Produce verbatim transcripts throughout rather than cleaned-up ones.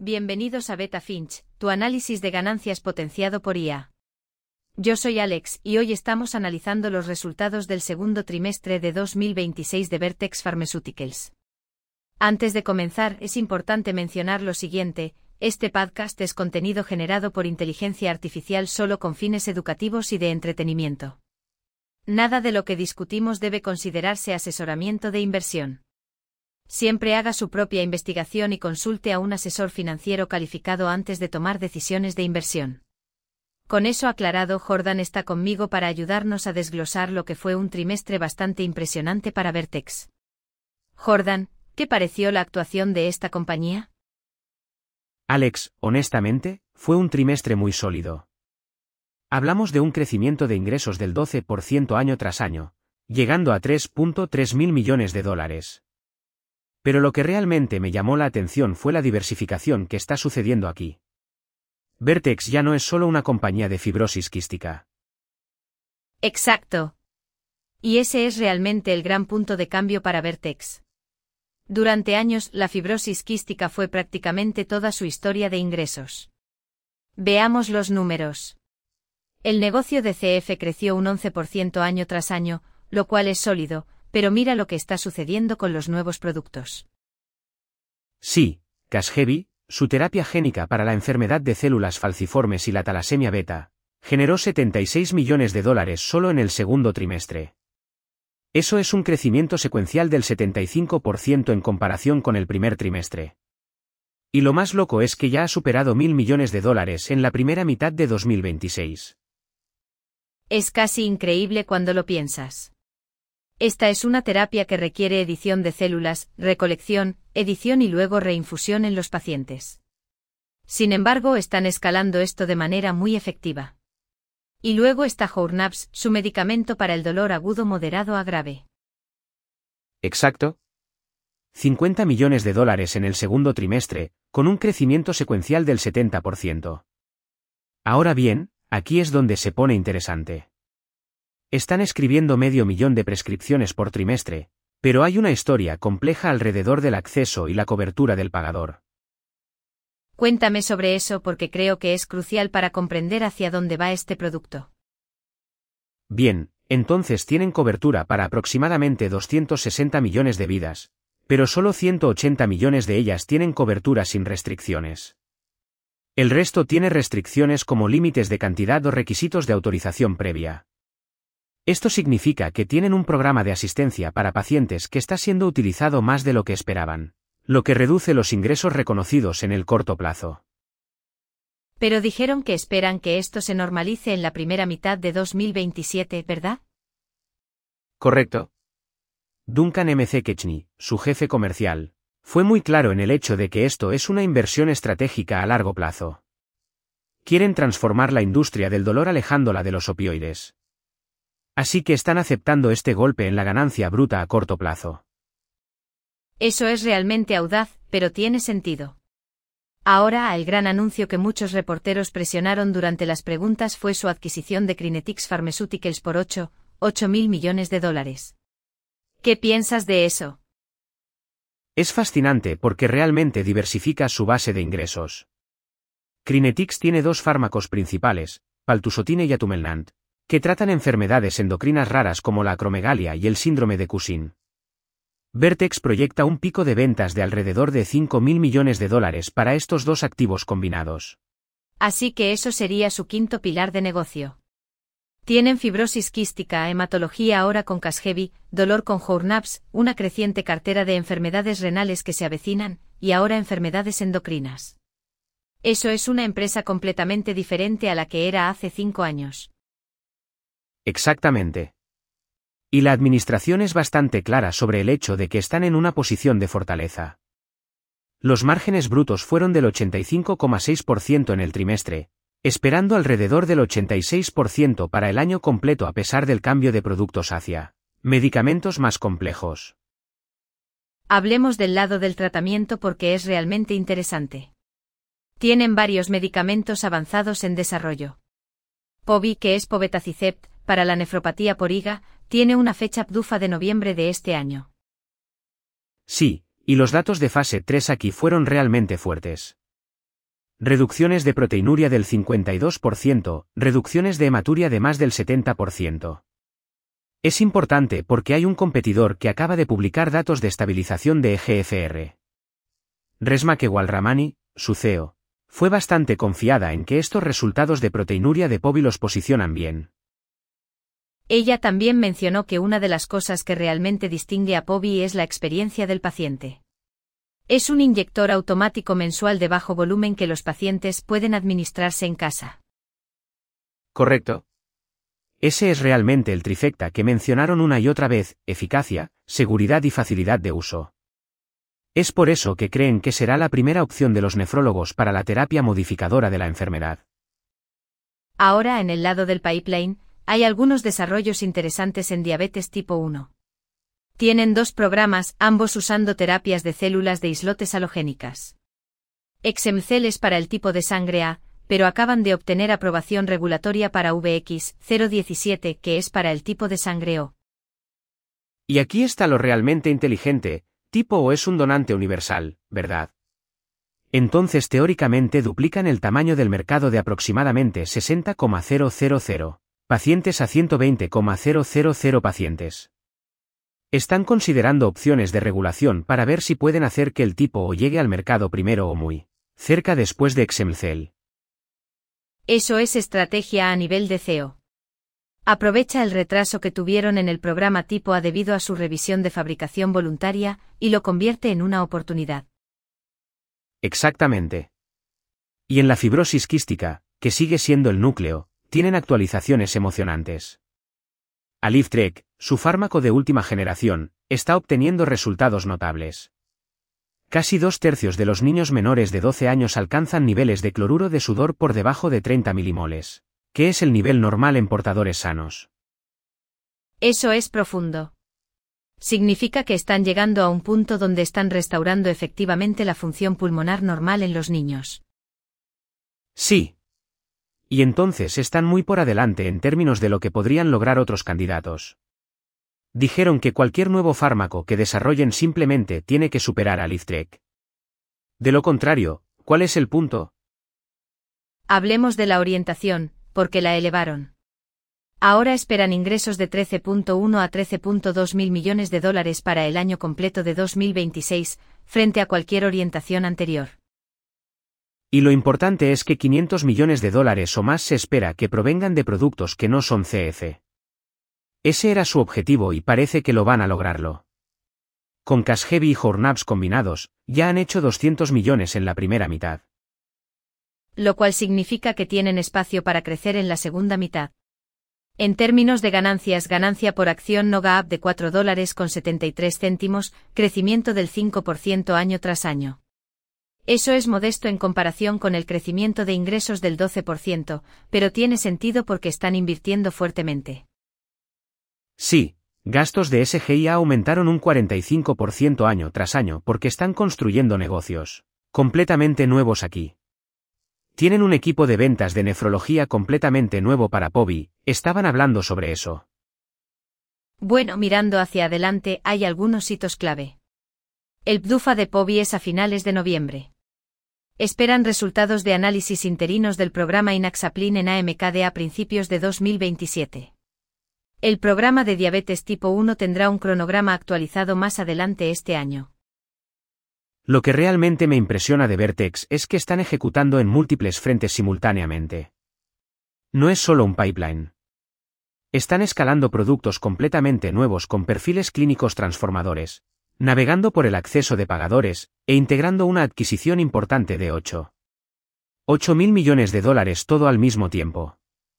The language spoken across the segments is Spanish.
Bienvenidos a Beta Finch, tu análisis de ganancias potenciado por I A. Yo soy Alex y hoy estamos analizando los resultados del segundo trimestre de dos mil veintiséis de Vertex Pharmaceuticals. Antes de comenzar, es importante mencionar lo siguiente: este podcast es contenido generado por inteligencia artificial solo con fines educativos y de entretenimiento. Nada de lo que discutimos debe considerarse asesoramiento de inversión. Siempre haga su propia investigación y consulte a un asesor financiero calificado antes de tomar decisiones de inversión. Con eso aclarado, Jordan está conmigo para ayudarnos a desglosar lo que fue un trimestre bastante impresionante para Vertex. Jordan, ¿qué pareció la actuación de esta compañía? Alex, honestamente, fue un trimestre muy sólido. Hablamos de un crecimiento de ingresos del doce por ciento año tras año, llegando a tres punto tres mil millones de dólares. Pero lo que realmente me llamó la atención fue la diversificación que está sucediendo aquí. Vertex ya no es solo una compañía de fibrosis quística. Exacto. Y ese es realmente el gran punto de cambio para Vertex. Durante años, la fibrosis quística fue prácticamente toda su historia de ingresos. Veamos los números. El negocio de C F creció un once por ciento año tras año, lo cual es sólido, pero mira lo que está sucediendo con los nuevos productos. Sí, Casgevy, su terapia génica para la enfermedad de células falciformes y la talasemia beta, generó setenta y seis millones de dólares solo en el segundo trimestre. Eso es un crecimiento secuencial del setenta y cinco por ciento en comparación con el primer trimestre. Y lo más loco es que ya ha superado mil millones de dólares en la primera mitad de dos mil veintiséis. Es casi increíble cuando lo piensas. Esta es una terapia que requiere edición de células, recolección, edición y luego reinfusión en los pacientes. Sin embargo, están escalando esto de manera muy efectiva. Y luego está Journaps, su medicamento para el dolor agudo moderado a grave. Exacto. cincuenta millones de dólares en el segundo trimestre, con un crecimiento secuencial del setenta por ciento. Ahora bien, aquí es donde se pone interesante. Están escribiendo medio millón de prescripciones por trimestre, pero hay una historia compleja alrededor del acceso y la cobertura del pagador. Cuéntame sobre eso porque creo que es crucial para comprender hacia dónde va este producto. Bien, entonces tienen cobertura para aproximadamente doscientos sesenta millones de vidas, pero solo ciento ochenta millones de ellas tienen cobertura sin restricciones. El resto tiene restricciones como límites de cantidad o requisitos de autorización previa. Esto significa que tienen un programa de asistencia para pacientes que está siendo utilizado más de lo que esperaban, lo que reduce los ingresos reconocidos en el corto plazo. Pero dijeron que esperan que esto se normalice en la primera mitad de dos mil veintisiete, ¿verdad? Correcto. Duncan McKechnie, su jefe comercial, fue muy claro en el hecho de que esto es una inversión estratégica a largo plazo. Quieren transformar la industria del dolor alejándola de los opioides. Así que están aceptando este golpe en la ganancia bruta a corto plazo. Eso es realmente audaz, pero tiene sentido. Ahora, el gran anuncio que muchos reporteros presionaron durante las preguntas fue su adquisición de Crinetics Pharmaceuticals por ocho mil millones de dólares. ¿Qué piensas de eso? Es fascinante porque realmente diversifica su base de ingresos. Crinetics tiene dos fármacos principales, paltusotine y atumelnant, que tratan enfermedades endocrinas raras como la acromegalia y el síndrome de Cushing. Vertex proyecta un pico de ventas de alrededor de cinco mil millones de dólares para estos dos activos combinados. Así que eso sería su quinto pilar de negocio. Tienen fibrosis quística, hematología ahora con Casgevy, dolor con Journaps, una creciente cartera de enfermedades renales que se avecinan, y ahora enfermedades endocrinas. Eso es una empresa completamente diferente a la que era hace cinco años. Exactamente. Y la administración es bastante clara sobre el hecho de que están en una posición de fortaleza. Los márgenes brutos fueron del ochenta y cinco coma seis por ciento en el trimestre, esperando alrededor del ochenta y seis por ciento para el año completo a pesar del cambio de productos hacia medicamentos más complejos. Hablemos del lado del tratamiento porque es realmente interesante. Tienen varios medicamentos avanzados en desarrollo. Povi, que es povetacicept, para la nefropatía por I G A, tiene una fecha P D U F A de noviembre de este año. Sí, y los datos de fase tres aquí fueron realmente fuertes. Reducciones de proteinuria del cincuenta y dos por ciento, reducciones de hematuria de más del setenta por ciento. Es importante porque hay un competidor que acaba de publicar datos de estabilización de E G F R. Resmaa Kewalramani, su C E O, fue bastante confiada en que estos resultados de proteinuria de Povy los posicionan bien. Ella también mencionó que una de las cosas que realmente distingue a Povy es la experiencia del paciente. Es un inyector automático mensual de bajo volumen que los pacientes pueden administrarse en casa. Correcto. Ese es realmente el trifecta que mencionaron una y otra vez: eficacia, seguridad y facilidad de uso. Es por eso que creen que será la primera opción de los nefrólogos para la terapia modificadora de la enfermedad. Ahora, en el lado del pipeline, hay algunos desarrollos interesantes en diabetes tipo uno. Tienen dos programas, ambos usando terapias de células de islotes halogénicas. Exemcel es para el tipo de sangre A, pero acaban de obtener aprobación regulatoria para V X cero diecisiete, que es para el tipo de sangre O. Y aquí está lo realmente inteligente: tipo O es un donante universal, ¿verdad? Entonces teóricamente duplican el tamaño del mercado de aproximadamente sesenta mil pacientes a ciento veinte mil pacientes. Están considerando opciones de regulación para ver si pueden hacer que el tipo O llegue al mercado primero o muy cerca después de Exemcel. Eso es estrategia a nivel de C E O. Aprovecha el retraso que tuvieron en el programa tipo A debido a su revisión de fabricación voluntaria, y lo convierte en una oportunidad. Exactamente. Y en la fibrosis quística, que sigue siendo el núcleo, tienen actualizaciones emocionantes. Aliftrek, su fármaco de última generación, está obteniendo resultados notables. Casi dos tercios de los niños menores de doce años alcanzan niveles de cloruro de sudor por debajo de treinta milimoles, que es el nivel normal en portadores sanos. Eso es profundo. Significa que están llegando a un punto donde están restaurando efectivamente la función pulmonar normal en los niños. Sí. Y entonces están muy por adelante en términos de lo que podrían lograr otros candidatos. Dijeron que cualquier nuevo fármaco que desarrollen simplemente tiene que superar a Aliftrek. De lo contrario, ¿cuál es el punto? Hablemos de la orientación, porque la elevaron. Ahora esperan ingresos de trece punto uno a trece punto dos mil millones de dólares para el año completo de dos mil veintiséis, frente a cualquier orientación anterior. Y lo importante es que quinientos millones de dólares o más se espera que provengan de productos que no son C F. Ese era su objetivo y parece que lo van a lograrlo. Con Casgevy y Journavx combinados, ya han hecho doscientos millones en la primera mitad. Lo cual significa que tienen espacio para crecer en la segunda mitad. En términos de ganancias, ganancia por acción no GAAP de cuatro dólares con setenta y tres céntimos, crecimiento del cinco por ciento año tras año. Eso es modesto en comparación con el crecimiento de ingresos del doce por ciento, pero tiene sentido porque están invirtiendo fuertemente. Sí, gastos de S G I A aumentaron un cuarenta y cinco por ciento año tras año porque están construyendo negocios completamente nuevos aquí. Tienen un equipo de ventas de nefrología completamente nuevo para Povy, estaban hablando sobre eso. Bueno, mirando hacia adelante hay algunos hitos clave. El P D U F A de Povy es a finales de noviembre. Esperan resultados de análisis interinos del programa Inaxaplin en A M K D a principios de dos mil veintisiete. El programa de diabetes tipo uno tendrá un cronograma actualizado más adelante este año. Lo que realmente me impresiona de Vertex es que están ejecutando en múltiples frentes simultáneamente. No es solo un pipeline. Están escalando productos completamente nuevos con perfiles clínicos transformadores, navegando por el acceso de pagadores, e integrando una adquisición importante de ocho mil millones de dólares todo al mismo tiempo.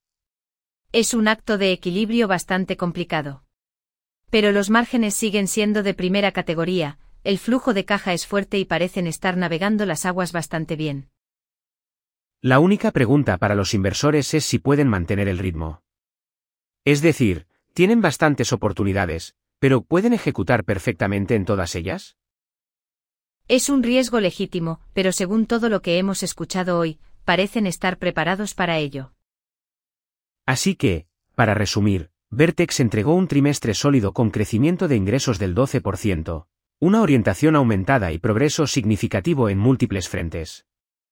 Es un acto de equilibrio bastante complicado. Pero los márgenes siguen siendo de primera categoría, el flujo de caja es fuerte y parecen estar navegando las aguas bastante bien. La única pregunta para los inversores es si pueden mantener el ritmo. Es decir, tienen bastantes oportunidades, pero ¿pueden ejecutar perfectamente en todas ellas? Es un riesgo legítimo, pero según todo lo que hemos escuchado hoy, parecen estar preparados para ello. Así que, para resumir, Vertex entregó un trimestre sólido con crecimiento de ingresos del doce por ciento, una orientación aumentada y progreso significativo en múltiples frentes.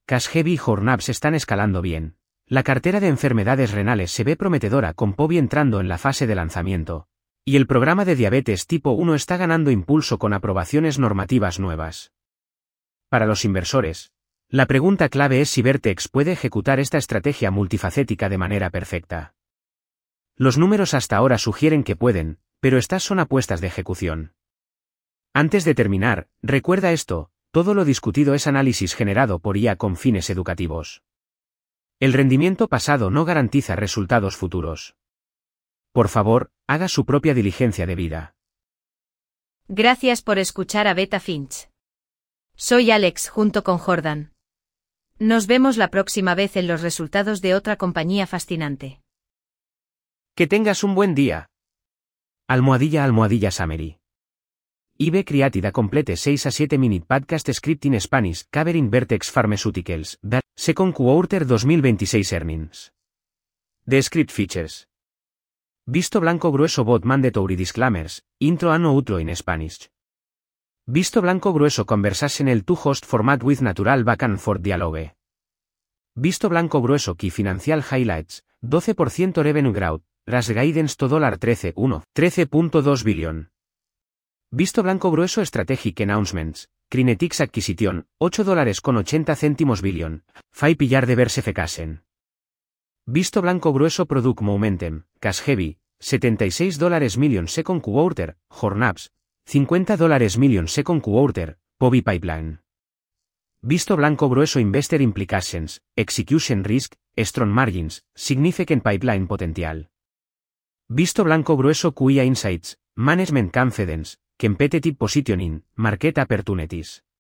Casgevy y Hornaps están escalando bien. La cartera de enfermedades renales se ve prometedora con Povy entrando en la fase de lanzamiento. Y el programa de diabetes tipo uno está ganando impulso con aprobaciones normativas nuevas. Para los inversores, la pregunta clave es si Vertex puede ejecutar esta estrategia multifacética de manera perfecta. Los números hasta ahora sugieren que pueden, pero estas son apuestas de ejecución. Antes de terminar, recuerda esto, todo lo discutido es análisis generado por I A con fines educativos. El rendimiento pasado no garantiza resultados futuros. Por favor, haga su propia diligencia debida. Gracias por escuchar a Beta Finch. Soy Alex junto con Jordan. Nos vemos la próxima vez en los resultados de otra compañía fascinante. Que tengas un buen día. Almohadilla almohadilla summary. I B Created a complete seis a siete minute podcast script in Spanish covering Vertex Pharmaceuticals, the second quarter dos mil veintiséis earnings. The script features. Visto blanco grueso bot mandatory disclaimers, intro and outro in Spanish. Visto blanco grueso conversational to host format with natural back and forth dialogue. Visto blanco grueso key financial highlights, doce por ciento revenue growth, ras guidance to trece punto uno, trece punto dos billion. Visto blanco grueso strategic announcements, Crinetics Acquisition, ocho dólares con ochenta céntimos billion, cinco pillar diversification. Visto blanco grueso product momentum, Casgevy, setenta y seis dólares million second quarter, Hornaps, cincuenta dólares million second quarter, Povy pipeline. Visto blanco grueso investor implications, execution risk, strong margins, significant pipeline potential. Visto blanco grueso Q I A insights, management confidence, competitive positioning, market opportunities.